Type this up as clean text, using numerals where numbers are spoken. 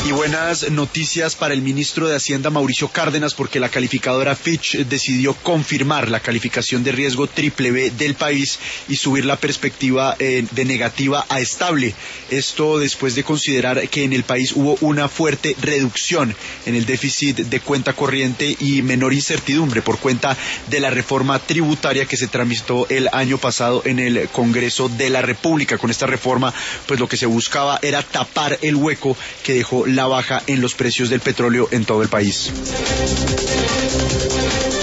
Y buenas noticias para el ministro de Hacienda, Mauricio Cárdenas, porque la calificadora Fitch decidió confirmar la calificación de riesgo BBB del país y subir la perspectiva de negativa a estable. Esto después de considerar que en el país hubo una fuerte reducción en el déficit de cuenta corriente y menor incertidumbre por cuenta de la reforma tributaria que se tramitó el año pasado en el Congreso de la República. Con esta reforma, pues lo que se buscaba era tapar el hueco que dejó la baja en los precios del petróleo en todo el país.